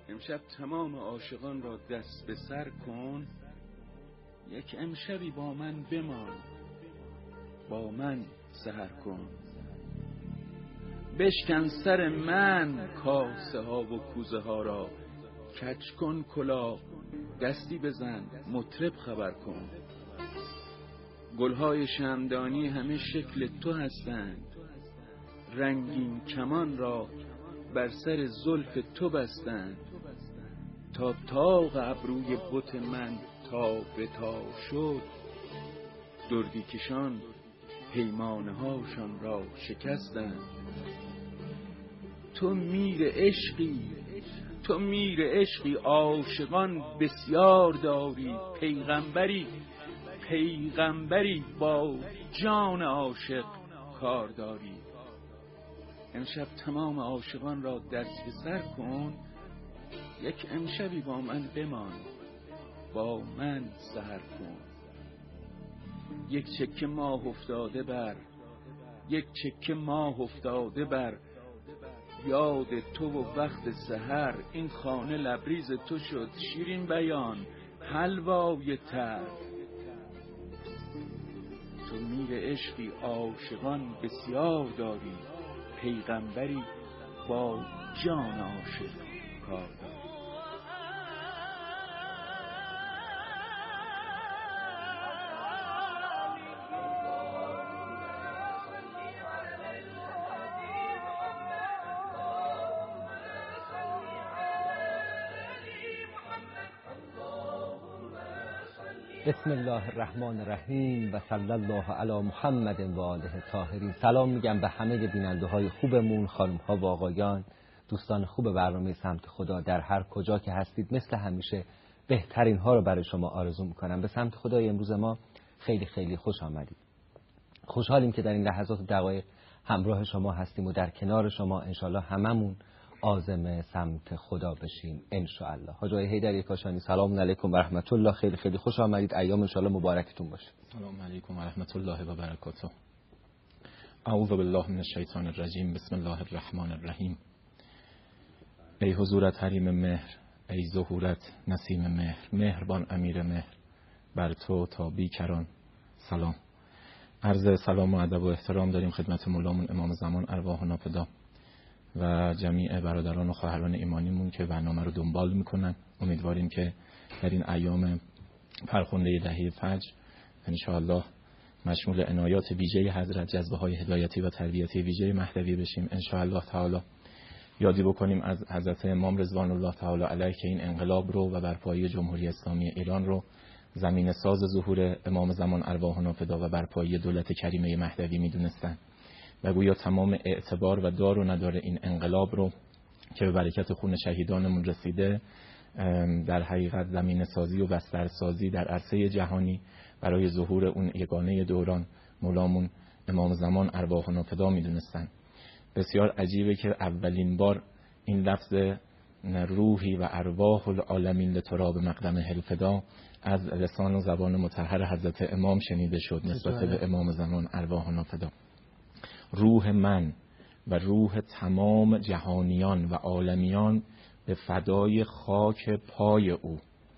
امشب تمام عاشقان را دست به سر کن، یک امشبی با من بمان، با من سحر کن. بشکن سر من کاسه ها و کوزه ها را، کج کن کلاه دستی بزن مطرب خبر کن. گلهای شمعدانی همه شکل تو هستند، رنگین کمان را بر سر زلف تو بستند. تا طاق ابروی بت من تا به تا شد، دردی کشان پیمانه هاشان را شکستند. تو میر عشقی عاشقان بسیار داری، پیغمبری با جان عاشق کار داری. امشب تمام عاشقان را دست به سر کن، یک امشبی با من بمان، با من سحر کن. یک چکه ماه افتاده بر یاد تو و وقت سحر. این خانه لبریز تو شد شیرین بیان حلوای تر. تو میر عشقی عاشقان بسیار داری، پیغمبری با جان عاشق کار داری. بسم الله الرحمن الرحیم و صلی الله علی محمد و آله الطاهرین. سلام میگم به همه بیننده های خوبمون، خانم ها و آقایان، دوستان خوب برنامه سمت خدا در هر کجا که هستید. مثل همیشه بهترین ها رو برای شما آرزو میکنم. به سمت خدای امروز ما خیلی خیلی خوش آمدید. خوشحالیم که در این لحظات و دقایق همراه شما هستیم و در کنار شما انشالله هممون عازم سمت خدا بشیم انشاءالله. حاج آقای حیدری کاشانی سلام علیکم و رحمت الله، خیلی خیلی خوش آمدید. ایام انشاءالله مبارکتون باشه. سلام علیکم و رحمت الله و برکاته. اعوذ بالله من الشیطان الرجیم. بسم الله الرحمن الرحیم. ای حضورت حریم مهر، ای ظهورت نسیم مهر، مهربان امیر مهر، بر تو تا بیکران سلام. عرض سلام و ادب و احترام داریم خدمت مولامون امام زمان ارواح ناپدا و جمیع برادران و خواهران ایمانیمون که برنامه رو دنبال میکنن. امیدواریم که در این ایام فرخنده دهه فجر انشاءالله مشمول عنایات ویژه حضرت، جذبه های هدایتی و تربیتی ویژه مهدوی بشیم انشاءالله تعالی. یادی بکنیم از حضرت امام رضوان الله تعالی علیه که این انقلاب رو و برپایی جمهوری اسلامی ایران رو زمین ساز ظهور امام زمان ارواح ناپدا و برپایی دولت کریمه مهدوی میدونستن و گویا تمام اعتبار و دار و ندار این انقلاب رو که به برکت خون شهیدانمون رسیده در حقیقت زمین سازی و بستر سازی در عرصه جهانی برای ظهور اون یگانه دوران مولامون امام زمان ارواح ناپدا میدونستن. بسیار عجیبه که اولین بار این لفظ روحی و ارواح العالمین لتراب مقدم الفدا از لسان و زبان مطهر حضرت امام شنیده شد نسبت به امام زمان ارواح ناپدا. روح من و روح تمام جهانیان و عالمیان به فدای خاک پای او.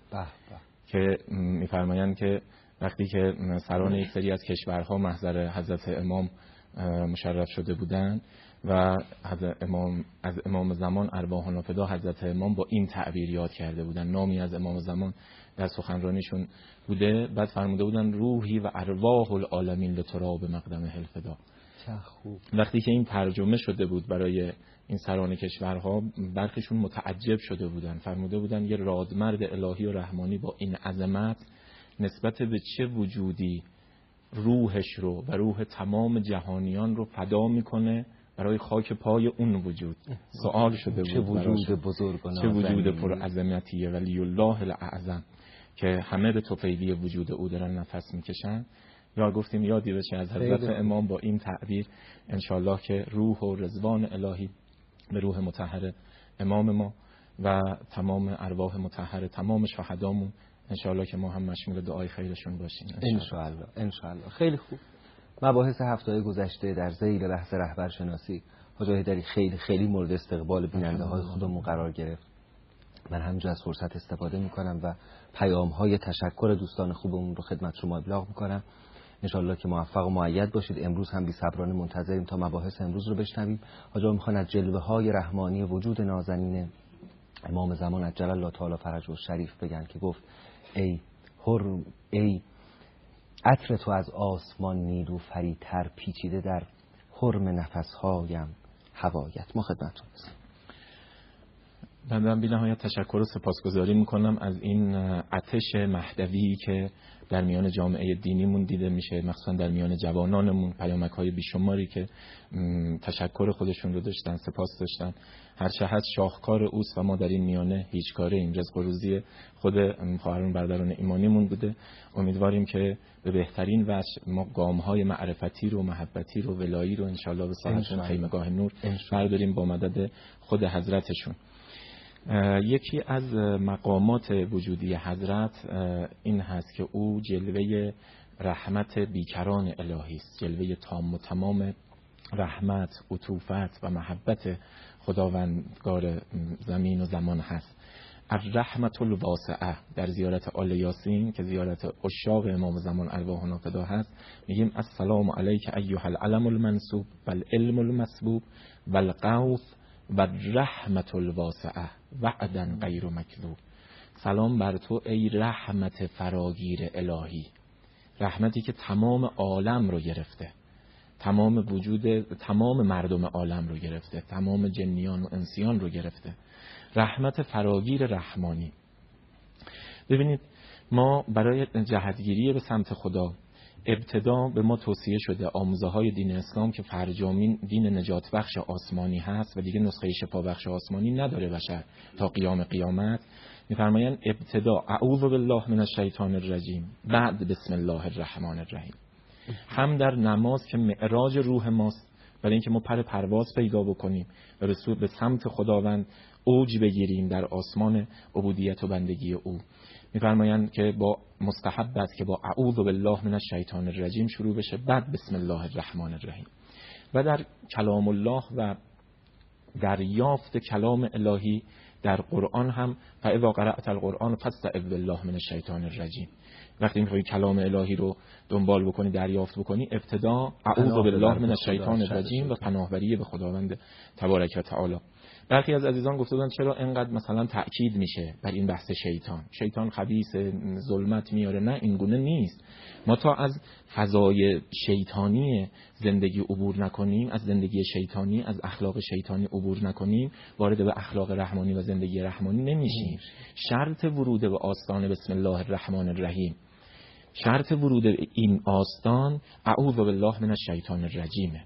که میفرمایند که وقتی که سران یک سری از کشورها محضر حضرت امام مشرف شده بودند و از امام زمان ارواح ناپدا حضرت امام با این تعبیر یاد کرده بودن، نامی از امام زمان در سخنرانیشون بوده، بعد فرموده بودن روحی و ارواح العالمین لتراب مقدم الفدا. وقتی که این ترجمه شده بود برای این سران کشورها برخیشون متعجب شده بودن، فرموده بودن یه رادمرد الهی و رحمانی با این عظمت نسبت به چه وجودی روحش رو و روح تمام جهانیان رو فدا میکنه برای خاک پای اون وجود. سوال شده بود چه وجود بزرگ و چه وجود پر عظمتیه ولی الله الاعظم که همه به توفیلی وجود او دارن نفس میکشن. یا گفتیم یادی بشه از حضرت امام با این تعبیر انشالله که روح و رضوان الهی به روح مطهر امام ما و تمام ارواح مطهر تمام شهدامون انشالله که ما هم مشمول دعای خیرشون باشیم انشالله. خیلی خوب. مباحث هفته گذشته در ذیل بحث رهبرشناسی حاج حیدری خیلی خیلی مورد استقبال بیننده های خودمون قرار گرفت من همینجا از فرصت استفاده میکنم و پیام‌های تشکر دوستان خوبمون رو خدمت شما ابلاغ میکنم. انشالله که موفق و مؤید باشید. امروز هم بی‌صبرانه منتظریم تا مباحث امروز رو بشنویم. حاج آقا میخوان از جلوه‌های رحمانی وجود نازنین امام زمان عجل الله تعالی فرجه الشریف بگن که گفت ای عطر تو از آسمان نیلوفری تر پیچیده در حرم نفسهایم هوایت. ما خدمتتون هستیم. من بی نهایت تشکر و سپاسگزاری میکنم از این آتش مهدوی که در میان جامعه دینیمون دیده میشه، مخصوصا در میان جوانانمون. پیامک‌های بیشماری که تشکر خودشون رو داشتن، سپاس داشتن. هر شهد شاهکار اوست و ما در این میانه هیچ کاره این رزق و روزی خود خواهران برادران ایمانیمون بوده. امیدواریم که به بهترین وجه ما گام‌های معرفتی رو، محبتی رو، ولایی رو انشالله به ساحتون خیمگاه نور برداریم با مدد خود حضرتشون. یکی از مقامات وجودی حضرت این هست که او جلوه رحمت بیکران الهی است، جلوه تام و تمام رحمت، عطوفت و محبت خداوندگار زمین و زمان هست. الرحمت الواسعه در زیارت آل یاسین که زیارت عشاق امام زمان ارواحنا فدا هست، میگیم السلام علیک ایها العلم المنصوب والعلم المسبوب والغوث و رحمت الواسعه وعدا غیر مکذوب. سلام بر تو ای رحمت فراگیر الهی، رحمتی که تمام عالم رو گرفته، تمام وجود تمام مردم عالم رو گرفته، تمام جنیان و انسیان رو گرفته، رحمت فراگیر رحمانی. ببینید ما برای جهتگیری به سمت خدا ابتدا به ما توصیه شده آموزه های دین اسلام که فرجامین دین نجات بخش آسمانی هست و دیگه نسخه شفا بخش آسمانی نداره بشر تا قیام قیامت. میفرمایند ابتدا اعوذ بالله من الشیطان الرجیم، بعد بسم الله الرحمن الرحیم. هم در نماز که معراج روح ماست، برای اینکه ما پرواز پیدا بکنیم و به سمت خداوند اوج بگیریم در آسمان عبودیت و بندگی او. میفرمایند که با مستحب است که با اعوذ بالله من الشیطان الرجیم شروع بشه، بعد بسم الله الرحمن الرحیم. و در کلام الله و دریافت کلام الهی در قرآن هم فاذا قرأت القرآن فاستعذ بالله من الشیطان الرجیم. وقتی میخوای کلام الهی رو دنبال بکنی، دریافت بکنی، ابتدا اعوذ بالله من الشیطان الرجیم و پناهبری به خداوند تبارک و تعالی. برخی از عزیزان گفته بودن چرا اینقدر مثلا تأکید میشه بر این بحث شیطان خبیث، ظلمت میاره. نه، این گونه نیست. ما تا از فضای شیطانی زندگی عبور نکنیم، از زندگی شیطانی، از اخلاق شیطانی عبور نکنیم، وارد به اخلاق رحمانی و زندگی رحمانی نمیشیم. شرط ورود به آستان بسم الله الرحمن الرحیم، شرط ورود به این آستان اعوذ بالله من الشیطان الرجیمه.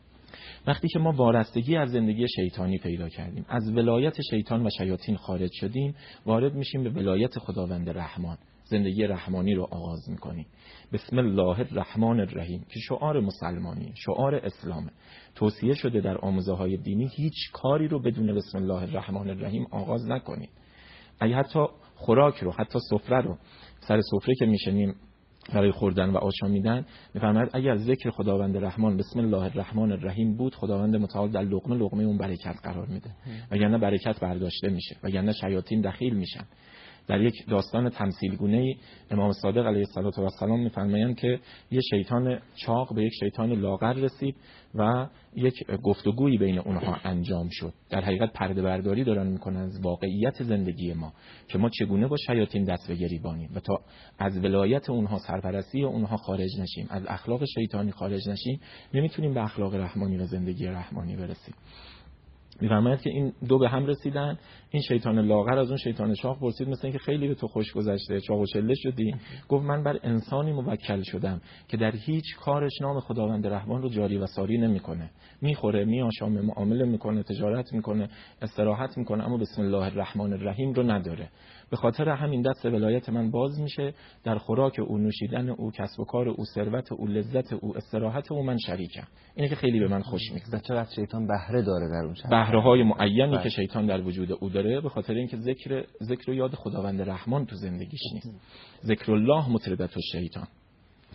وقتی که ما وارستگی از زندگی شیطانی پیدا کردیم، از ولایت شیطان و شیاطین خارج شدیم، وارد میشیم به ولایت خداوند رحمان، زندگی رحمانی رو آغاز میکنیم. بسم الله الرحمن الرحیم که شعار مسلمانی، شعار اسلامه. توصیه شده در آموزه های دینی هیچ کاری رو بدون بسم الله الرحمن الرحیم آغاز نکنید. اگه حتی خوراک رو، حتی سفره رو، سر سفره که میشینیم برای خوردن و آشامیدن، میفرماید اگر ذکر خداوند رحمان بسم الله الرحمن الرحیم بود، خداوند متعال در لقمه لقمه اون برکت قرار میده، وگرنه برکت برداشته میشه، وگرنه شیاطین دخیل میشن. در یک داستان تمثیل گونه‌ای امام صادق علیه السلام میفرمایند که یه شیطان چاق به یک شیطان لاغر رسید و یک گفتگویی بین اونها انجام شد. در حقیقت پرده برداری دارن میکنن از واقعیت زندگی ما که ما چگونه با شیاطین دست به گریبانیم و تا از ولایت اونها، سرپرستی اونها خارج نشیم، از اخلاق شیطانی خارج نشیم، نمیتونیم به اخلاق رحمانی و زندگی رحمانی برسیم. میفرماید که این دو به هم رسیدن. این شیطان لاغر از اون شیطان چاق پرسید مثل اینکه خیلی به تو خوش گذشته، چاق و چله شدی. گفت من بر انسانی موکل شدم که در هیچ کارش نام خداوند رحمان رو جاری و ساری نمیکنه. میخوره، میآشامه، معامله میکنه، تجارت میکنه، استراحت میکنه، اما بسم الله الرحمن الرحیم رو نداره. به خاطر همین دست ولایت من باز میشه، در خوراک او، نوشیدن او، کسب و کار او، ثروت او، لذت او، استراحت او من شریکم. اینه که خیلی به من خوش میگذره. چقدر شیطان بهره داره در اون شب، بهره‌های معینی که شیطان در وجود او داره، به خاطر اینکه ذکر و یاد خداوند رحمان تو زندگیش نیست. ذکر الله مطربت الشیطان.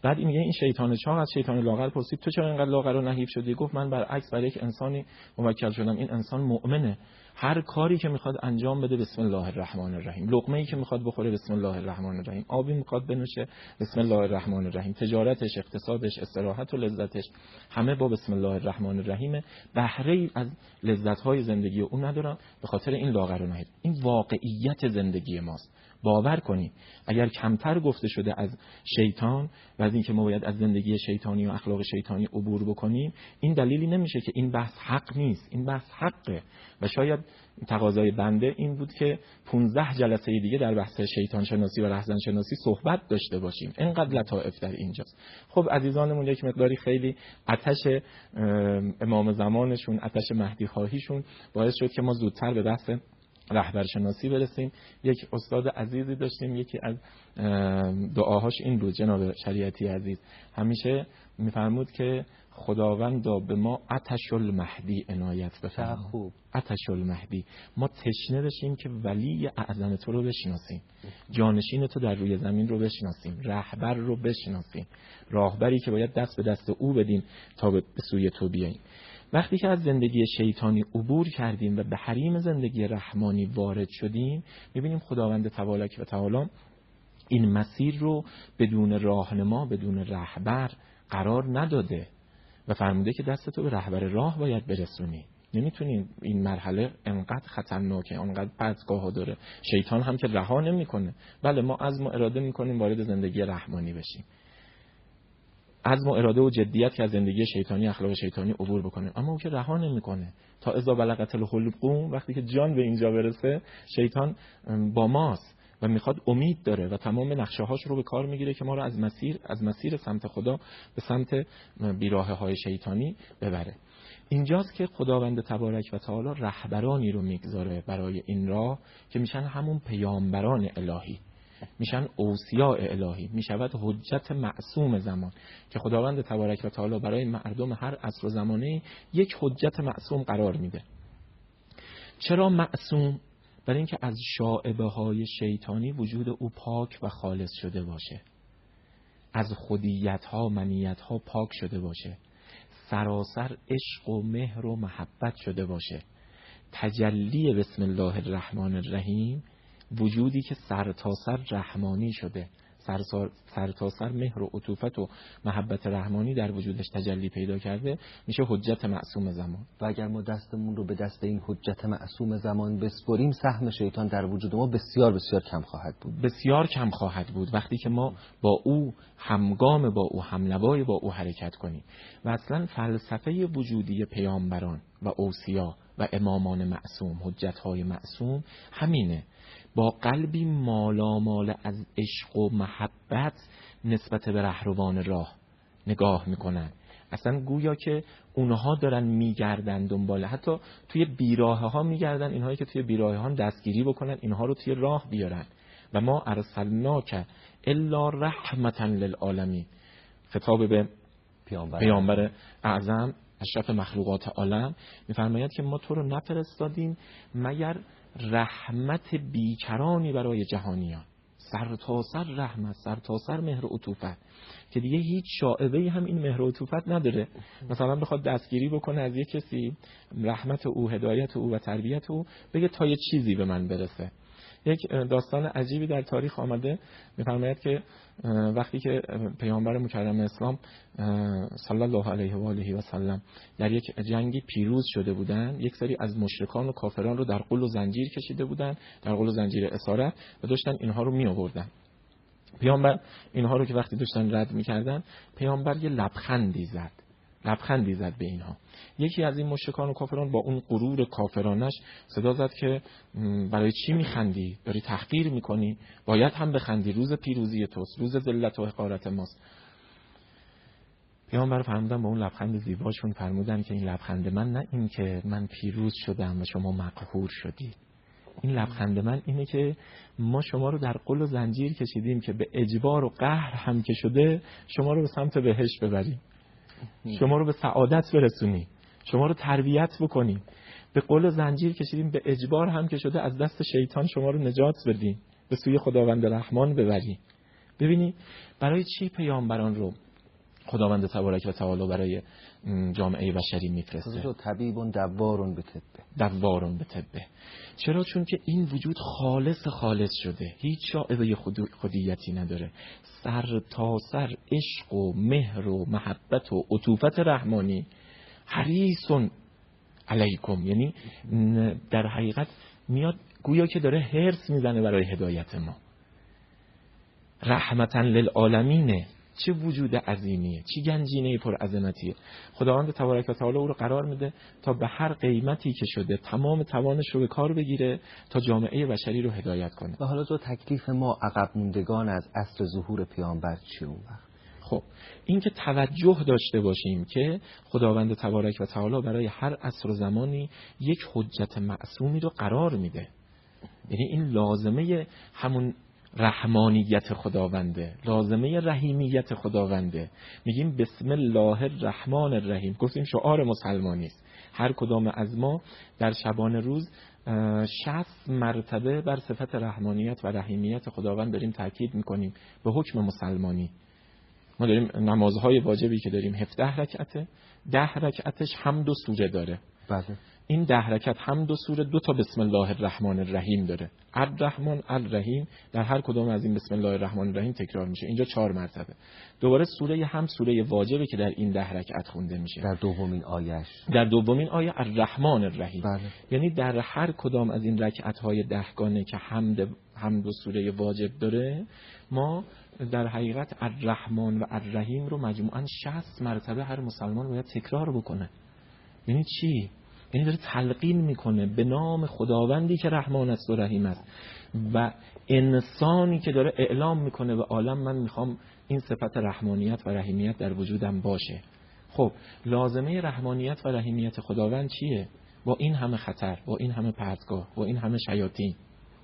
بعد میگه این شیطان چاق از شیطان لاغر پرسید تو چرا اینقدر لاغر و نحیف شدی؟ گفت من برعکس برای یک انسانی موکل شدم، این انسان مؤمنه، هر کاری که میخواد انجام بده بسم الله الرحمن الرحیم، لقمه‌ای که میخواد بخوره بسم الله الرحمن الرحیم، آبی میخواد بنوشه بسم الله الرحمن الرحیم، تجارتش، اقتصادش، استراحت و لذتش همه با بسم الله الرحمن الرحیم. بهره‌ای از لذت‌های زندگی اون ندارم به خاطر این لاغر و نحیف. این واقعیت زندگی ماست. باور کنید اگر کمتر گفته شده از شیطان و از اینکه ما باید از زندگی شیطانی و اخلاق شیطانی عبور بکنیم، این دلیلی نمیشه که این بحث حق نیست. این بحث حقه و شاید تقاضای بنده این بود که 15 جلسه دیگه در بحث شیطان شناسی و رهزن شناسی صحبت داشته باشیم. اینقدر لطائف در اینجاست. خب عزیزانمون یک مقداری خیلی آتش امام زمانشون، آتش مهدی خواهیشون باعث شد که ما زودتر به بحث رهبرشناسی برسیم. یک استاد عزیزی داشتیم، یکی از دعاهاش این بود، جناب شریعتی عزیز همیشه میفرمود که خداوندا به ما آتش المهدی عنایت بفرما. خوب. آتش المهدی، ما تشنه بشیم که ولی اعظم تو رو بشناسیم، جانشین تو در روی زمین رو بشناسیم، رهبر رو بشناسیم، راهبری که باید دست به دست او بدیم تا به سوی تو بیاییم. وقتی که از زندگی شیطانی عبور کردیم و به حریم زندگی رحمانی وارد شدیم، می‌بینیم خداوند تبارک و تعالی این مسیر رو بدون راهنما، بدون رهبر قرار نداده و فرموده که دست تو به رهبر راه باید برسونی. نمیتونی، این مرحله انقدر خطرناکه، انقدر پرتگاه‌ها داره. شیطان هم که رها نمی‌کنه. بله ما عزم و اراده می‌کنیم وارد زندگی رحمانی بشیم، عزم و اراده و جدیت که از زندگی شیطانی، اخلاق شیطانی عبور بکنه، اما او که رها نمیکنه. تا اذا بلغت الحلقوم، وقتی که جان به اینجا برسه شیطان با ماست و میخواد، امید داره و تمام نقشه هاش رو به کار میگیره که ما رو از مسیر سمت خدا به سمت بیراهه های شیطانی ببره. اینجاست که خداوند تبارک و تعالی رهبرانی رو میگذاره برای این راه که میشن همون پیامبران الهی، میشن اوصیاء الهی، میشود حجت معصوم زمان که خداوند تبارک و تعالی برای مردم هر عصر و زمانه یک حجت معصوم قرار میده. چرا معصوم؟ برای اینکه از شائبه های شیطانی وجود او پاک و خالص شده باشه، از خودیت ها، منیت ها پاک شده باشه، سراسر عشق و مهر و محبت شده باشه. تجلی بسم الله الرحمن الرحیم، وجودی که سرتاسر رحمانی شده، سرتاسر مهر و عطوفت و محبت رحمانی در وجودش تجلی پیدا کرده، میشه حجت معصوم زمان. و اگر ما دستمون رو به دست این حجت معصوم زمان بسپریم، سهم شیطان در وجود ما بسیار بسیار کم خواهد بود. بسیار کم خواهد بود وقتی که ما با او همگام، با او همنوای با او حرکت کنیم. و اصلا فلسفه وجودی پیامبران و اوصیا و امامان معصوم، حجت‌های معصوم همینه، با قلبی مالامال از عشق و محبت نسبت به رهروان راه نگاه میکنن. اصلا گویا که اونها دارن میگردن دنبال، حتی توی بیراهه ها میگردن، اینهایی که توی بیراهه ها دستگیری بکنن، اینها رو توی راه بیارن. و ما ارسلناک الا رحمتا للعالمین، خطاب به پیامبر اعظم اشرف مخلوقات عالم، میفرماید که ما تو رو نفرستادیم مگر رحمت بیکرانی برای جهانیان، سرتاسر رحمت، سرتاسر مهر و عطوفت که دیگه هیچ شائبه‌ای هم این مهر و عطوفت نداره. مثلا بخواد دستگیری بکنه از یک کسی، رحمت او، هدایت او و تربیت او، بگه تا یه چیزی به من برسه. یک داستان عجیبی در تاریخ آمده، می‌فرماید که وقتی که پیامبر مکرم اسلام صلی الله علیه و آله و سلم در یک جنگی پیروز شده بودند، یک سری از مشرکان و کافران رو در قل و زنجیر کشیده بودند، در قل و زنجیر اسارت، و داشتن اینها رو می‌آوردن. پیامبر اینها رو که وقتی داشتن رد می‌کردن، پیامبر یه لبخندی زد به اینها. یکی از این مشرکان و کافران با اون غرور کافرانش صدا زد که برای چی میخندی؟ داری تحقیر میکنی؟ باید هم بخندی، روز پیروزی توست، روز ذلت و حقارت ماست. پیامبر فرمودن با اون لبخند زیباشون، فرمودن که این لبخند من نه این که من پیروز شدم و شما مقهور شدی، این لبخند من اینه که ما شما رو در قل و زنجیر کشیدیم که به اجبار و قهر هم که شده شما رو به سمت بهشت ببریم، شما رو به سعادت برسونیم، شما رو تربیت بکنیم. به قل و زنجیر کشیدیم، به اجبار هم که شده از دست شیطان شما رو نجات بدیم، به سوی خداوند رحمان ببریم. ببینی برای چی پیامبران رو خداوند تبارک و تعالی برای جامعه بشری میفرسته؟ طبیب دوارون به طبه. چرا؟ چون که این وجود خالص شده، هیچ شائبه خودیتی نداره، سر تا سر عشق و مهر و محبت و عطوفت رحمانی حریصون علیکم. یعنی در حقیقت میاد گویا که داره حرص میزنه برای هدایت ما. رحمتاً للعالمینه. چه وجود عظیمیه، چه گنجینه پر عظمتیه. خداوند تبارک و تعالی او رو قرار میده تا به هر قیمتی که شده تمام توانش رو به کار بگیره تا جامعه بشری رو هدایت کنه. و حالا تکلیف ما عقب موندگان از عصر ظهور پیامبر چی اون وقت؟ خب این که توجه داشته باشیم که خداوند تبارک و تعالی برای هر عصر و زمانی یک حجت معصومی رو قرار میده. یعنی این لازمه همون رحمانیت خداونده، لازمه رحیمیت خداونده. میگیم بسم الله الرحمن الرحیم، گفتیم شعار مسلمانی است. هر کدام از ما در شبانه روز 60 مرتبه بر صفت رحمانیت و رحیمیت خداوند داریم تاکید میکنیم به حکم مسلمانی. ما داریم نمازهای واجبی که داریم 17 رکعته، 10 رکعتش حمد و سوره داره. بله. این 10 رکعت حمد و سوره 2 تا بسم الله الرحمن الرحیم داره. الرحمن الرحیم در هر کدام از این بسم الله الرحمن الرحیم تکرار میشه. اینجا 4 مرتبه. دوباره سوره هم سوره واجبه که در این 10 رکعت خونده میشه. در دومین آیهش. در دومین آیه الرحمن الرحیم. بله. یعنی در هر کدام از این رکعت‌های 10 گانه که حمد و سوره واجب داره، ما در حقیقت الرحمن و الرحیم رو مجموعاً 60 مرتبه هر مسلمان باید تکرار بکنه. یعنی چی؟ یعنی داره تلقین میکنه به نام خداوندی که رحمان است و رحیم است و انسانی که داره اعلام میکنه به عالم من میخوام این صفت رحمانیت و رحیمیت در وجودم باشه. خب لازمه رحمانیت و رحیمیت خداوند چیه؟ با این همه خطر، با این همه پرتگاه، با این همه شیاطین،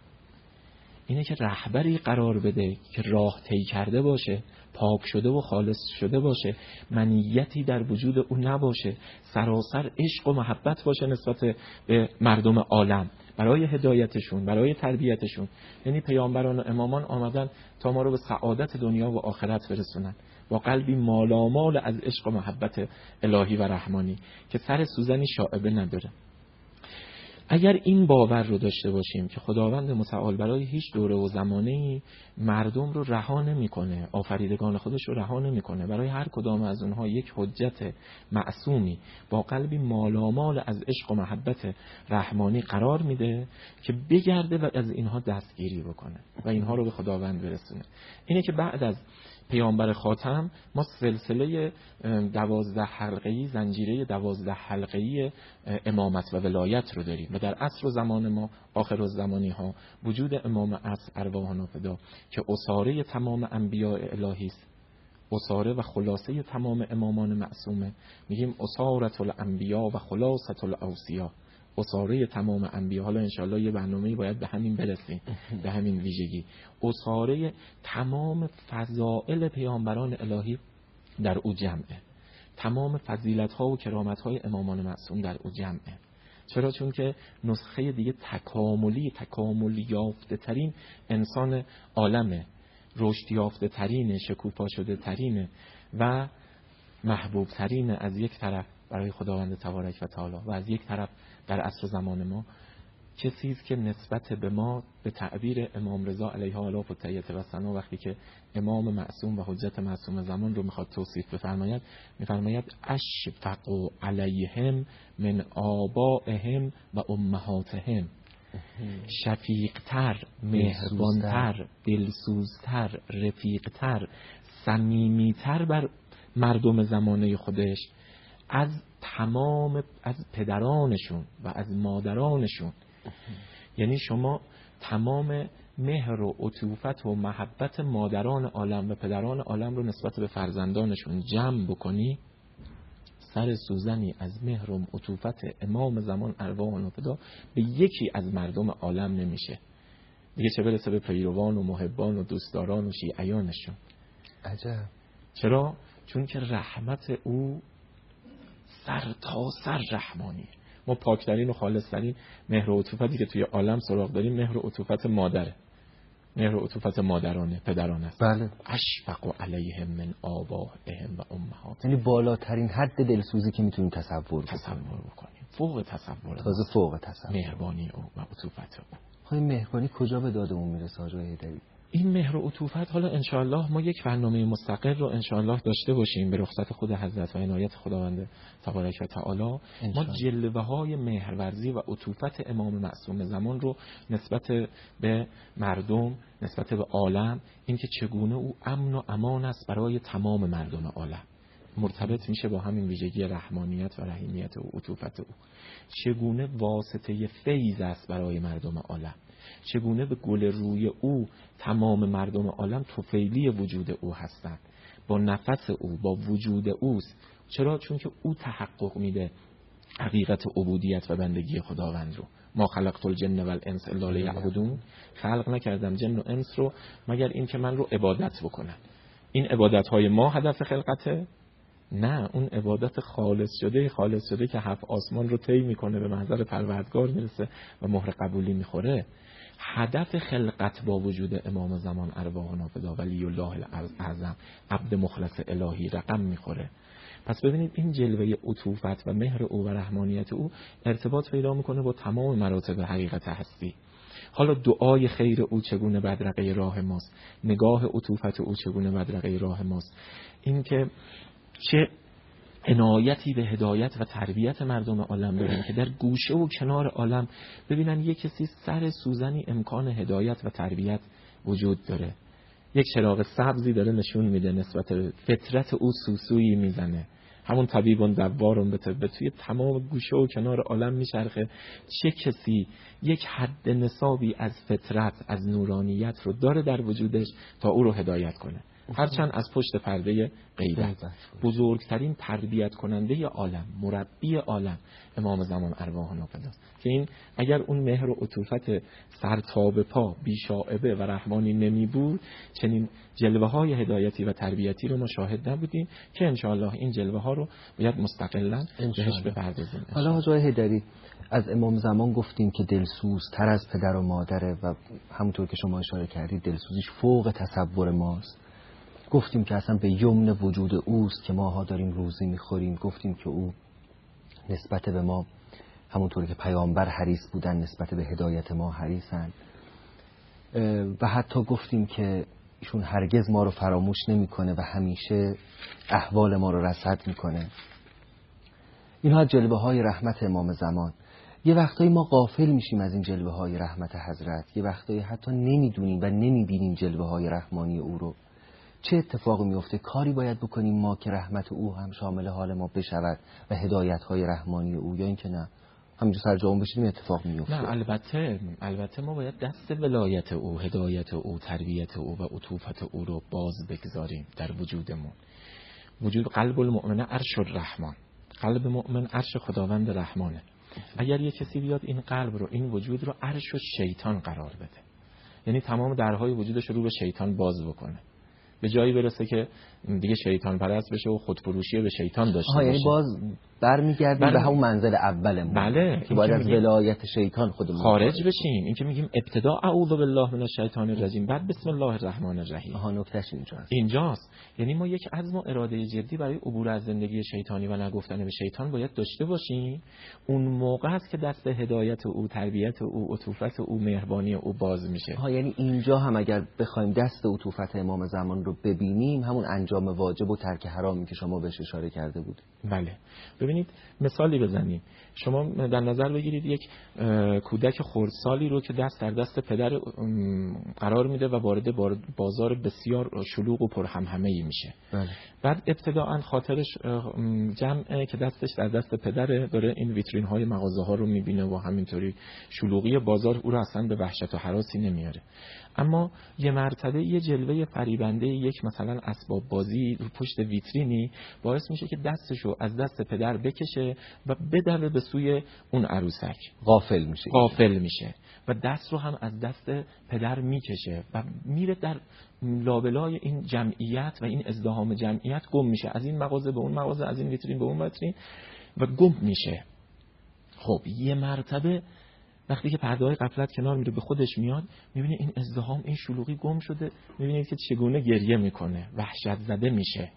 اینه که رهبری قرار بده که راه طی کرده باشه، پاک شده و خالص شده باشه، منیتی در وجود او نباشه، سراسر عشق و محبت باشه نسبت به مردم عالم، برای هدایتشون، برای تربیتشون. یعنی پیامبران و امامان آمدن تا ما رو به سعادت دنیا و آخرت برسونن با قلبی مالامال از عشق و محبت الهی و رحمانی که سر سوزنی شائبه نداره. اگر این باور رو داشته باشیم که خداوند متعال برای هیچ دوره و زمانه‌ای مردم رو رها نمی‌کنه، آفریدگان خودش رو رها نمی‌کنه، برای هر کدام از اونها یک حجت معصومی با قلبی مالامال از عشق و محبت رحمانی قرار میده که بگرده و از اینها دستگیری بکنه و اینها رو به خداوند برسونه. اینه که بعد از پیامبر خاتم ما سلسله 12 حلقه‌ای، زنجیره 12 حلقه‌ای امامت و ولایت رو داریم و در عصر و زمان ما آخر الزمانی ها وجود امام عصر ارواحنا فدا که اساره تمام انبیاء الهی است، اساره و خلاصه تمام امامان معصومه. میگیم اسارة الانبیاء و خلاصة الاوصیاء، اساره تمام انبیا. حالا انشالله یه برنامه‌ای باید به همین برسیم، به همین ویژگی. اساره تمام فضائل پیامبران الهی در او جمعه، تمام فضیلت‌ها و کرامت‌های امامان معصوم در او جمعه. چرا؟ چون که نسخه دیگه تکاملی یافته ترین انسان عالمه، رشد یافته ترین، شکوفا شده ترین و محبوب ترین از یک طرف برای خداوند تبارک و تعالی و از یک طرف در عصر زمان ما کسی است که نسبت به ما به تعبیر امام رضا علیه آلاف و تحیت و ثنا وقتی که امام معصوم و حجت معصوم زمان رو میخواد توصیف بفرماید میفرماید اشفق علیهم من آبائهم و امهاتهم، شفیقتر، مهربانتر، دلسوزتر، رفیقتر، صمیمیتر بر مردم زمانه خودش از پدرانشون و از مادرانشون. یعنی شما تمام مهر و عطوفت و محبت مادران عالم و پدران عالم رو نسبت به فرزندانشون جمع بکنی، سر سوزنی از مهر و عطوفت امام زمان ارواحنا فدا به یکی از مردم عالم نمیشه دیگه، چه برسه به پیروان و محبان و دوستداران و شیعیانشون. عجب. چرا؟ چون که رحمت او سر تا سر رحمانی. ما پاکترین و خالصترین مهر و عطوفتی که توی عالم سراغ داریم مهر و عطوفت مادره. مهر و عطوفت مادرانه، پدران است. بله. اشفق علیهم من آبائهم و امهاتهم، یعنی بالاترین حد دلسوزی که میتونیم تصور بکنیم، فوق تصور، تازه فوق تصور، مهربانی او و عطوفت او. خواهی مهربانی کجا به دادمون میرسه حاج حیدری؟ این مهر و عطوفت حالا انشاءالله ما یک برنامه مستقل رو انشاءالله داشته باشیم به رخصت خود حضرت و عنایت خداوند تبارک و تعالی. ما جلوه های مهرورزی و عطوفت امام معصوم زمان رو نسبت به مردم، نسبت به عالم، این که چگونه او امن و امان است برای تمام مردم عالم، مرتبط میشه با همین ویژگی رحمانیت و رحیمیت و عطوفت او. چگونه واسطه فیض است برای مردم عالم، چگونه به گل روی او تمام مردم عالم طفیلی وجود او هستند، با نفس او، با وجود اوست. چرا؟ چون که او تحقق میده حقیقت عبودیت و بندگی خداوند رو. ما خلقت الجن و الانس الا لیعبدون، خلق نکردم جن و انس رو مگر این که من رو عبادت بکنن. این عبادت های ما هدف خلقته؟ نه، اون عبادت خالص شده که هفت آسمان رو طی میکنه، به محضر پروردگار میرسه و مهر قبولی میخوره. هدف خلقت با وجود امام زمان ارواح نافذه ولی الله الاعظم عبد مخلص الهی رقم میخوره. پس ببینید این جلوه عطوفت و مهر او و رحمانیت او ارتباط پیدا میکنه با تمام مراتب حقیقت هستی. حالا دعای خیر او چگونه بدرقه راه ماست، نگاه عطوفت او چگونه بدرقه راه ماست، این که چه عنایتی به هدایت و تربیت مردم عالم دارن که در گوشه و کنار عالم ببینن یک کسی سر سوزنی امکان هدایت و تربیت وجود داره، یک چراغ سبزی داره نشون میده نسبت به فطرت او، سوسویی میزنه، همون طبیبون دوارون به توی تمام گوشه و کنار عالم میچرخه. چه کسی یک حد نصابی از فطرت، از نورانیت رو داره در وجودش تا او رو هدایت کنه، هرچند از پشت پرده غیبت. بزرگترین تربیت کننده عالم، مربی عالم امام زمان ارواح نافذه است که این اگر اون مهر و عطوفت سر تا به پا بی‌شائبه و رحمانی نمی بود، چنین جلوه های هدایتی و تربیتی رو ما شاهد نبودیم که انشاءالله این جلوه ها رو باید مستقلاً بهش بپردازیم. حالا حاج حیدری، از امام زمان گفتیم که دلسوزتر از پدر و مادره و همونطور که شما اشاره کردید دلسوزیش فوق تصور ماست. گفتیم که اصلا به یمن وجود اوست که ماها داریم روزی میخوریم. گفتیم که او نسبت به ما همونطوری که پیامبر حریص بودن نسبت به هدایت ما حریصن و حتی گفتیم که ایشون هرگز ما رو فراموش نمیکنه و همیشه احوال ما رو رصد میکنه. اینها جلوه های رحمت امام زمان. یه وقتایی ما غافل میشیم از این جلوه های رحمت حضرت، یه وقتایی حتی نمیدونیم و نمیبینیم جلوه های رحمانی او رو. چه اتفاقی میفته؟ کاری باید بکنیم ما که رحمت او هم شامل حال ما بشود و هدایت های رحمانی او، یا اینکه نه همینجا سرجام بشیم اتفاق میفته؟ نه، البته ما باید دست ولایت او، هدایت او، تربیت او و عطوفت او رو باز بگذاریم در وجودمون. وجود قلب المؤمن عرش الرحمن، قلب مؤمن عرش خداوند رحمانه. اگر یه کسی بیاد این قلب رو، این وجود رو عرش شیطان قرار بده، یعنی تمام درهای وجودش رو به شیطان باز بکنه، به جایی برسه که دیگه شیطان پرست بشه و خودفروشی به شیطان داشته باشه. یعنی باز برمیگردیم به همون منزل اولمون. بله، که باید از ولایت شیطان خودمون خارج بشیم. این که میگیم ابتدا اعوذ بالله من الشیطان الرجیم، بعد بسم الله الرحمن الرحیم. نکتهش اینجاست. یعنی ما یک عزم و اراده جدی برای عبور از زندگی شیطانی و نگفتن به شیطان باید داشته باشیم. اون موقع است که دست هدایت او، تربیت او، عطوفت او، مهربانی او باز میشه. یعنی اینجا هم اگر بخوایم دست عطوفت امام زمان رو ببینیم، همون انجام واجب و ترک حرامی که شما بهش اشاره کرده بود. بله. ببینید مثالی بزنیم. شما در نظر بگیرید یک کودک خردسالی رو که دست در دست پدر قرار میده و وارد بازار بسیار شلوغ و پرهمهمه‌ای میشه. بله. بعد ابتداءً خاطرش جمعه که دستش در دست پدره، داره این ویترین های مغازه ها رو میبینه و همینطوری شلوغی بازار او رو اصلا به وحشت و هراسی نمیاره. اما یه مرتبه یه جلوه فریبنده یک مثلا اسباب بازی رو پشت ویترینی باعث میشه که دستشو از دست پدر بکشه و بدوه به سوی اون عروسک. غافل میشه و دست رو هم از دست پدر میکشه و میره در لابلای این جمعیت و این ازدحام جمعیت گم میشه، از این مغازه به اون مغازه، از این ویترین به اون ویترین و گم میشه. خب یه مرتبه وقتی که پرده‌های غفلت کنار میره به خودش میاد، میبینه این ازدحام، این شلوغی گم شده، میبینید که چگونه گریه میکنه، وحشت زده میشه.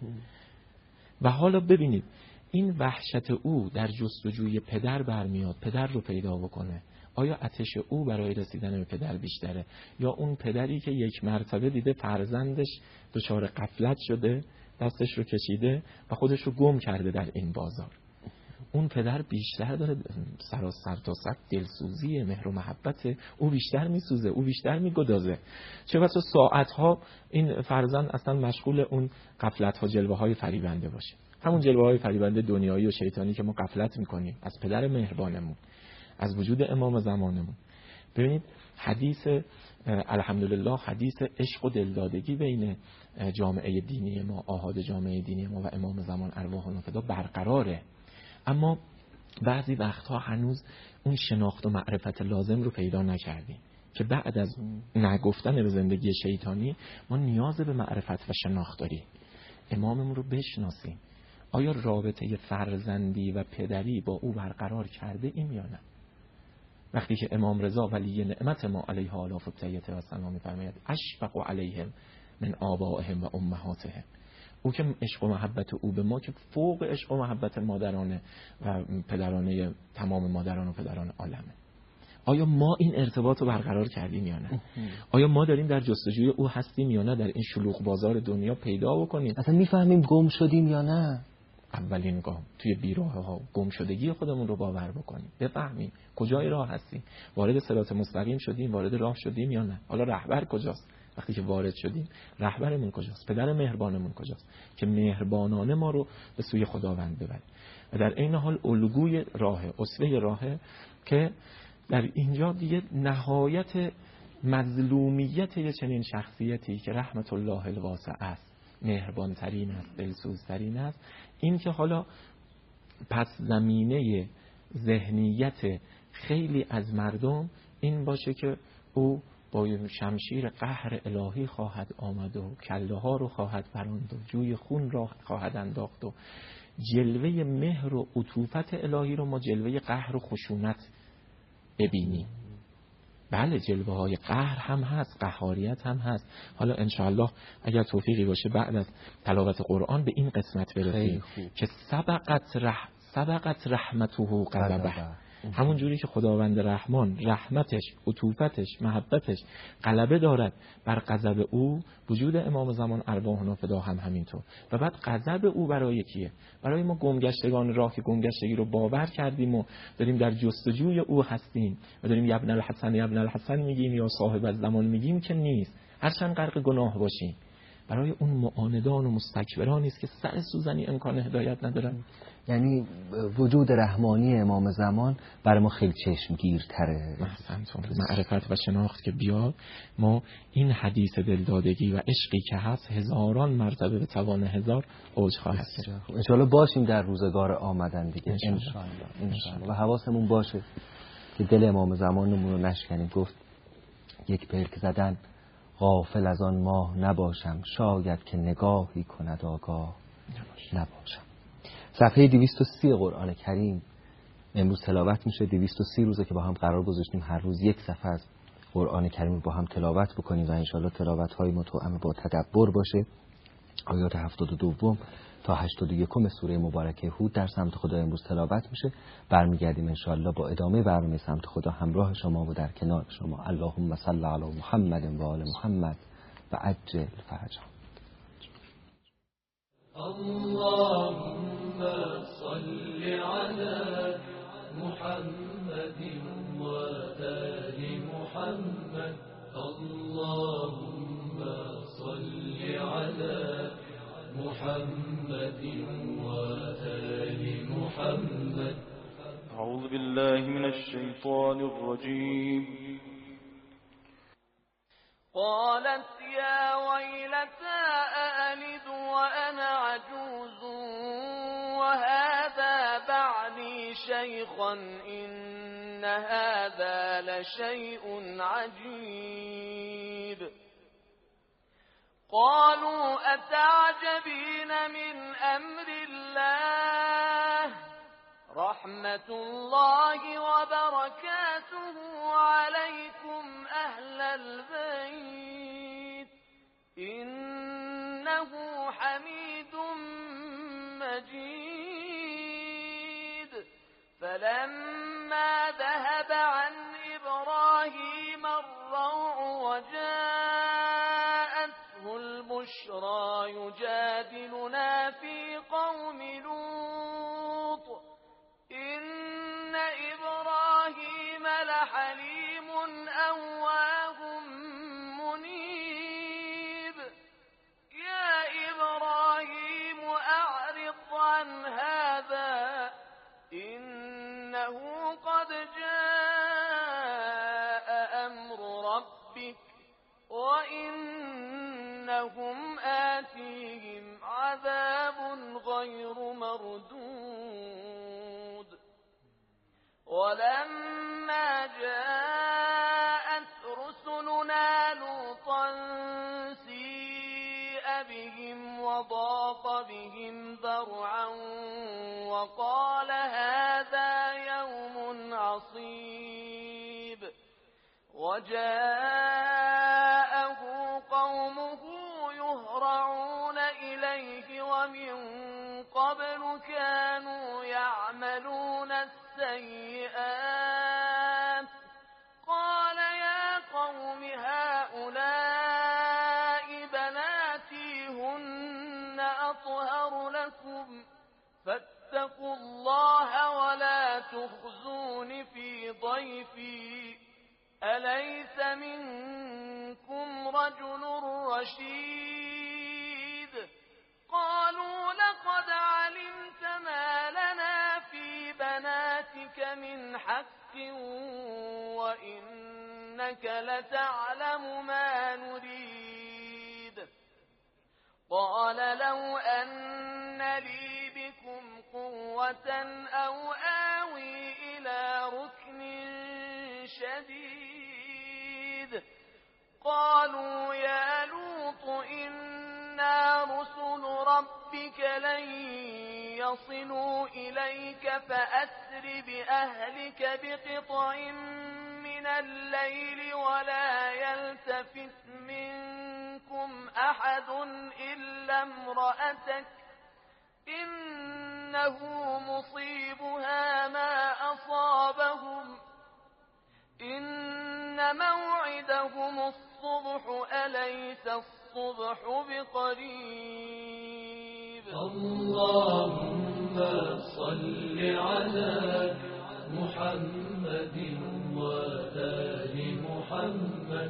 و حالا ببینید این وحشت او در جستجوی پدر برمیاد، پدر رو پیدا بکنه. آیا آتش او برای رسیدن به پدر بیشتره، یا اون پدری که یک مرتبه دیده فرزندش دچار غفلت شده، دستش رو کشیده و خودش رو گم کرده در این بازار؟ اون پدر بیشتر داره سراسر تا سر دلسوزی، مهر و محبت، او بیشتر میسوزه، او بیشتر میگدازه. چه بسا ساعتها این فرزند اصلا مشغول اون غفلت‌ها، جلوه‌های فریبنده باشه، همون جلوه‌های فریبنده دنیایی و شیطانی که ما غفلت میکنیم از پدر مهربانمون، از وجود امام زمانمون. ببینید حدیث الحمدلله، حدیث عشق و دلدادگی بین جامعه دینی ما، آحاد جامعه دینی ما و امام زمان ارواحنا فدا برقراره، اما بعضی وقتها هنوز اون شناخت و معرفت لازم رو پیدا نکردیم که بعد از نگفتن به زندگی شیطانی ما نیاز به معرفت و شناخت داریم. اماممون رو بشناسیم. آیا رابطه فرزندی و پدری با او برقرار کرده ایم یا نه؟ وقتی که امام رضا ولی نعمت ما علیه آلاف التحیة و سلام می‌فرماید اشفق علیهم من آبائهم و امهاتهم، او که عشق و محبت او به ما که فوق عشق و محبت مادرانه و پدرانه تمام مادران و پدران عالمه. آیا ما این ارتباط رو برقرار کردیم یا نه؟ آیا ما داریم در جستجوی او هستیم یا نه؟ در این شلوغ بازار دنیا پیدا بکنیم اصلا میفهمیم گم شدیم یا نه؟ اولین گام توی بیراهه‌ها گم شدگی خودمون رو باور بکنیم، بفهمیم کجای راه هستیم، وارد صراط مستقیم شدیم، وارد راه شدیم یا نه. حالا رهبر کجاست؟ وقتی که وارد شدیم رهبرمون کجاست؟ پدر مهربانمون کجاست که مهربانانه ما رو به سوی خداوند ببره؟ و در این حال الگوی راه، اسوه راه، که در اینجا دیگه نهایت مظلومیت یه چنین شخصیتی که رحمت الله الواسع است، مهربان ترین است، دلسوز ترین است، این که حالا پس زمینه ذهنیت خیلی از مردم این باشه که او با شمشیر قهر الهی خواهد آمد و کله ها رو خواهد براند و جوی خون را خواهد انداخت و جلوه مهر و عطوفت الهی رو ما جلوه قهر و خشونت ببینیم. بله جلوه های قهر هم هست، قهاریت هم هست. حالا انشاءالله اگر توفیقی باشه بعد از تلاوت قرآن به این قسمت برسیم که سبقت رحمته غضبه، همون جوری که خداوند رحمان رحمتش، عطوفتش، محبتش غلبه دارد بر غضب او، وجود امام زمان ارواحنا فدا هم همینطور. و بعد غضب او برای کیه؟ برای ما گمگشتگان راه که گمگشتگی رو باور کردیم و داریم در جستجوی او هستیم و داریم ابن الحسن ابن الحسن میگیم یا صاحب الزمان میگیم که نیست، هرچند غرق گناه باشیم. برای اون معاندان و مستکبرانی است که سر سوزنی امکان هدایت ندارن. یعنی وجود رحمانی امام زمان برای ما خیلی چشمگیرتره. معرفت و شناخت که بیاد، ما این حدیث دلدادگی و عشقی که هست هزاران مرتبه به توان هزار اوج خواهد گرفت. انشاءالله باشیم در روزگار آمدن دیگه انشاءالله. و حواسمون باشه که دل امام زمانمون رو نشکنیم. گفت یک پلک زدن غافل از آن ماه نباشم، شاید که نگاهی کند آگاه نباشم. صفحه 230 قرآن کریم امروز تلاوت میشه. 230 روزه که با هم قرار گذاشتیم هر روز یک صفحه از قرآن کریم رو با هم تلاوت بکنیم و انشالله تلاوت های متوأم با تدبر باشه. آیات 72 تا 81 سوره مبارکه هود در سمت خدا امروز تلاوت میشه. برمیگردیم انشالله با ادامه برنامه سمت خدا همراه شما و در کنار شما. اللهم صل علی محمد و آل محمد و عجل فرجهم. اللهم صل على محمد وآل محمد. اللهم صل على محمد وآل محمد. أعوذ بالله من الشيطان الرجيم. قالت يا ويلتى أألد وأنا عجوز وهذا بعلي شيخا إن هذا لشيء عجيب. قالوا أتعجبين من أمر الله رحمة الله وبركاته حميد مجيد فلما ذهب عن إبراهيم الروع وجاءته البشرى يجادلنا في قوم لوط إن إبراهيم لحليم أواه منيب يا إبراهيم أعرض عن هذا إنه قد جاء أمر ربك وإنهم آتيهم عذاب غير مردود ولما جاءت رسلنا لوطا سيء بهم وضاق بهم ذرعا وقال هذا يوم عصيب وجاءه قومه يهرعون إليه ومن قبل كانوا يعملون السيئات قال يا قوم هؤلاء بناتي هن أطهر لكم فاتقوا الله ولا تخزون في ضيفي أليس منكم رجل رشيد قالوا لقد علمت ما لنا في بناتك من حق وإنك لتعلم ما نريد قال لو أن لي بكم قوة أو آوي إلى ركن شديد قالوا يا لوط إنا رسل ربك لن يصلوا إليك فأسر بأهلك بقطع من الليل ولا يلتفت منكم أحد إلا امرأتك إنه مصيبها ما أصابهم إن موعدهم الصبح أليس الصبح بقريب اللهم صل على محمد وآل محمد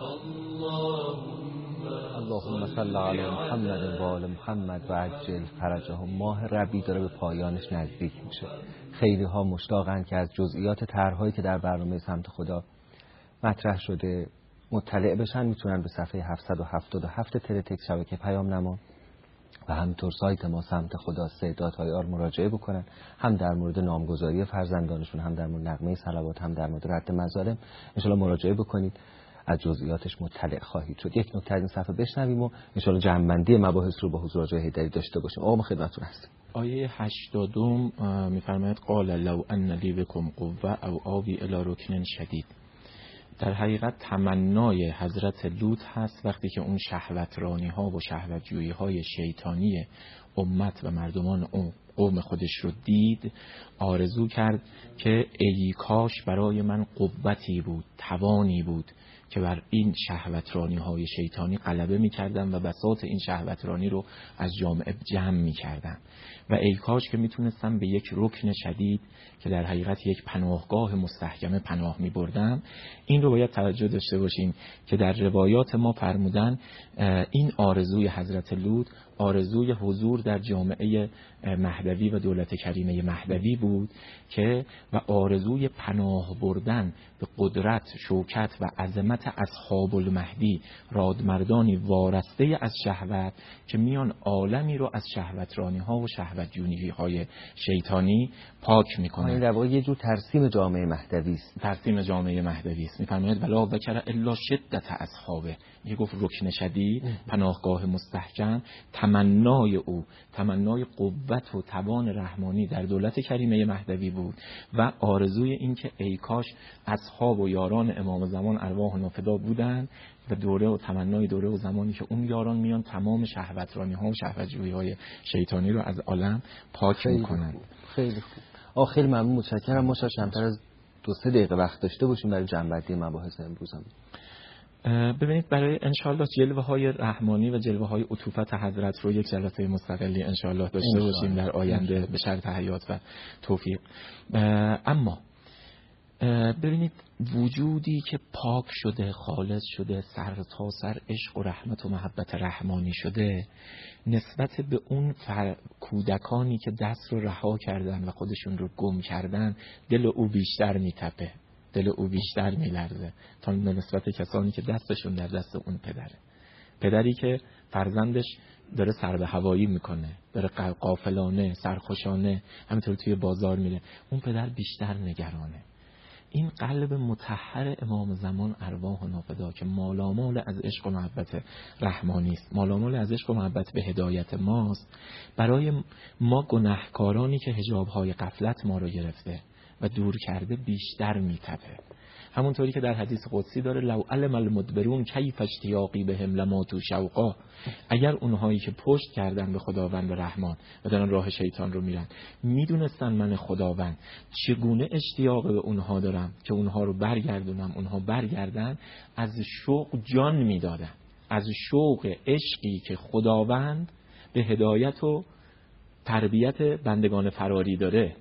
اللهم صل علی محمد و آل محمد و عجل فرجهم. ماه ربیع داره به پایانش نزدیک میشه. خیلی ها مشتاقن که از جزئیات طرحهایی که در برنامه سمت خدا مطرح شده مطلع بشن. میتونن به صفحه 777 تلتک شبکه پیام نما و همینطور سایت ما سمت خدا .ir مراجعه بکنن، هم در مورد نامگذاری فرزندانشون، هم در مورد نغمه صلوات، هم در مورد رد مظالم. ان شاءالله مراجعه بکنید، از جزئیاتش مطلع خواهید شد. یک نکته از این صفحه بشنویم و ان شاءالله جمع‌بندی مباحث رو با حضور آقای حیدری داشته باشیم. آقا ما خدمتتون هستیم. آیه 80 می‌فرماید قال لو ان لی بکم قوه او آوی الی رکن شدید. در حقیقت تمنای حضرت لوط هست وقتی که اون شهوترانی ها و شهوتجویی های شیطانی امت و مردمان اون قوم خودش رو دید، آرزو کرد که ای کاش برای من قوتی بود، توانی بود که بر این شهوترانی های شیطانی غلبه می کردم و بساط این شهوترانی رو از جامعه جمع می کردم و ای کاش که می تونستم به یک رکن شدید که در حقیقت یک پناهگاه مستحکمه پناه می بردم. این رو باید توجه داشته باشیم که در روایات ما فرمودن این آرزوی حضرت لوط آرزوی حضور در جامعه مهدوی و دولت کریمه مهدوی بود که و آرزوی پناه بردن به قدرت، شوکت و عظمت اصحاب المهدی، رادمردانی وارسته از شهوت که میان عالمی رو از شهوترانی ها و شهوتجویی های شیطانی پاک میکنن. این در واقع یه جور ترسیم جامعه مهدوی است. ترسیم جامعه مهدوی است. میفرماید ولا ذکر الا شدت اصحابه، یه گفت رکن شدید، پناهگاه مستحکم، تمنای او تمنای قوت و توان رحمانی در دولت کریمه مهدوی بود و آرزوی این که ای کاش اصحاب و یاران امام زمان ارواح نافدا بودن و دوره و تمنای دوره و زمانی که اون یاران میان تمام شهوترانی ها و شهوتجویی های شیطانی رو از عالم پاک میکنن. خیلی خوب. خیلی ممنون، متشکرم. ما شاید کمتر از 2-3 دقیقه وقت داشته باشیم برای جنبندی مباحث امروزمون. ببینید برای انشالله جلوه های رحمانی و جلوه های عطوفت حضرت رو یک جلسه مستقلی انشالله داشته باشیم در آینده به شرط حیات و توفیق. اما ببینید وجودی که پاک شده، خالص شده، سر تا سر عشق و رحمت و محبت رحمانی شده، نسبت به اون کودکانی که دست رو رها کردن و خودشون رو گم کردن، دل او بیشتر میتپه، دل او بیشتر میلرزه تا نسبت کسانی که دستشون در دست اون پدری که فرزندش داره سر به هوایی میکنه، داره غافلانه، سرخوشانه همینطور توی بازار میره، اون پدر بیشتر نگرانه. این قلب مطهر امام زمان ارواح نافدا که مالامال از عشق و محبت رحمانی است، مالامال از عشق و محبت به هدایت ماست، برای ما گناهکارانی که حجاب‌های غفلت ما رو گرفته و دور کرده بیشتر میتپه. همونطوری که در حدیث قدسی داره لو علم المدبرون کیف اشتیاقی بهم لماتوا شوقا، اگر اونهایی که پشت کردن به خداوند و رحمان و دارن راه شیطان رو میرن میدونستن من خداوند چگونه اشتیاق به اونها دارم که اونها رو برگردونم، اونها برگردن، از شوق جان میدادن، از شوق عشقی که خداوند به هدایت و تربیت بندگان فراری داره.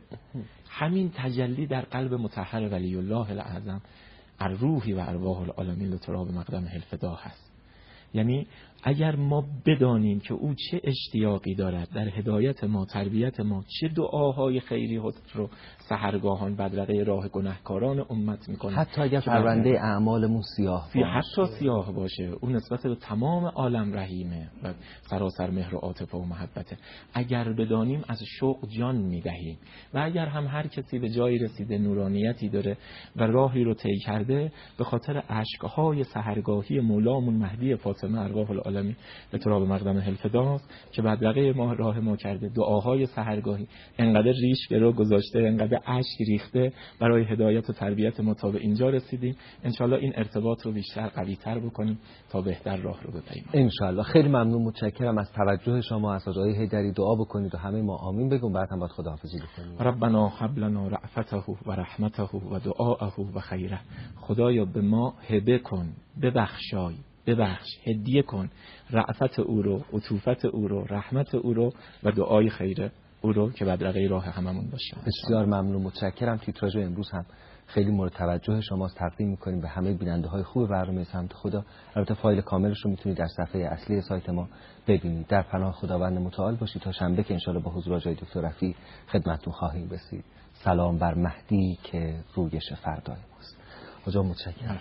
همین تجلی در قلب مطهر ولی الله الاعظم الروحی و ارواح العالمین لتراب مقدم الفدا هست. یعنی اگر ما بدانیم که او چه اشتیاقی دارد در هدایت ما، تربیت ما، چه دعاهای خیری رو سحرگاهان بدرقه راه گناهکاران امت میکنه، حتی اگر پرونده اعمالمون سیاه باشه، حتی سیاه باشه، اون نسبت به تمام عالم رحیمه و سراسر مهر و عاطفه و محبته. اگر بدانیم از شوق جان میدهیم و اگر هم هر کسی به جایی رسیده، نورانیتی داره و راهی رو طی کرده، به خاطر اشکهای سحرگاهی مولامون مهدی فاطمه ارواح العالمین به تراب مقدم الفداست که بدرقه ما راه ما کرده، دعاهای سحرگاهی انقدر ریش گرو گذاشته، انقدر اشک ریخته برای هدایت و تربیت ما تا به اینجا رسیدیم. انشالله این ارتباط رو بیشتر قوی‌تر بکنیم تا بهتر راه رو بپیماییم انشالله. خیلی ممنون، متشکرم از توجه شما. از آقای حیدری دعا بکنید و همه ما آمین بگیم، بعد هم باید خداحافظی بکنیم. ربنا هب لنا رأفته و رحمته و دعاءه و خیره. خدایا به ما هبه کن، ببخشای، ببخش، هدیه کن رأفت او رو، عطوفت او رو، رحمت او رو و دعای خیر او رو که بدرقه راه هممون باشه. بسیار ممنون، متشکرم. تیتراژ امروز هم خیلی مورد توجه شماست. تقدیم می‌کنیم به همه بیننده‌های خوب برنامه سمت خدا. البته فایل کاملش رو میتونید در صفحه اصلی سایت ما ببینید. در پناه خداوند متعال باشید تا شنبه که انشالله با حضور آقای دکتر رفیع خدمتتون خواهیم رسید. سلام بر مهدی که رویش فردای ماست. خدا متشکرم.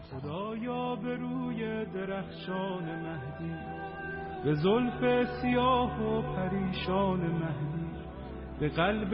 خدایا به روی درخشان مهدی، به زلف سیاه و پریشان مهدی، به قلب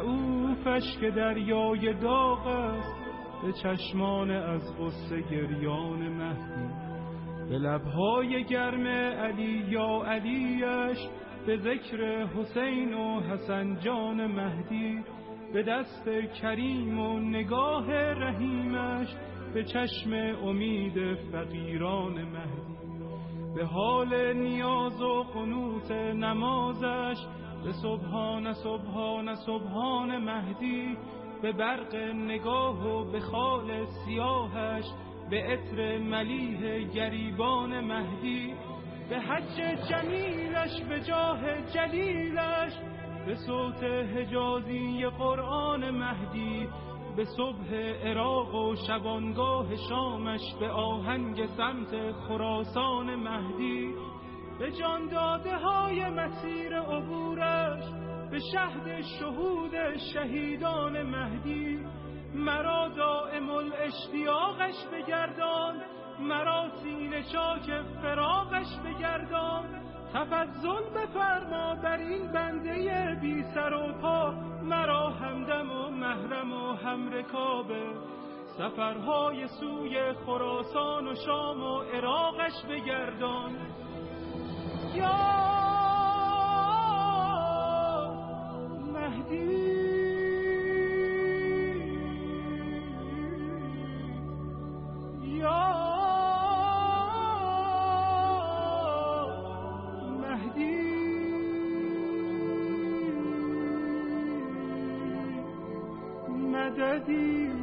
رعوفش که دریای داغ است، به چشمان از غصه گریان مهدی، به لبهای گرم علی یا علیش، به ذکر حسین و حسن جان مهدی، به دست کریم و نگاه رحیمش، به چشم امید فقیران مهدی، به حال نیاز و قنوت نمازش، به سبحان سبحان سبحان مهدی، به برق نگاه و به خال سیاهش، به عطر ملیح گریبان مهدی، به حج جمیلش، به جاه جلیلش، به صوت حجازی قرآن مهدی، به صبح عراق و شبانگاه شامش، به آهنگ سمت خراسان مهدی، به جان داده های مسیر عبورش، به شهد شهود شهیدان مهدی، مرا دائم الاشتیاقش بگردان، مرا سینه چاک فراقش بگردان، تفضل بفرما بر این بنده بی سر و پا، مرا همدم و محرم و همرکابه، سفرهای سوی خراسان و شام و عراقش بگردان. یا مهدی یا مددی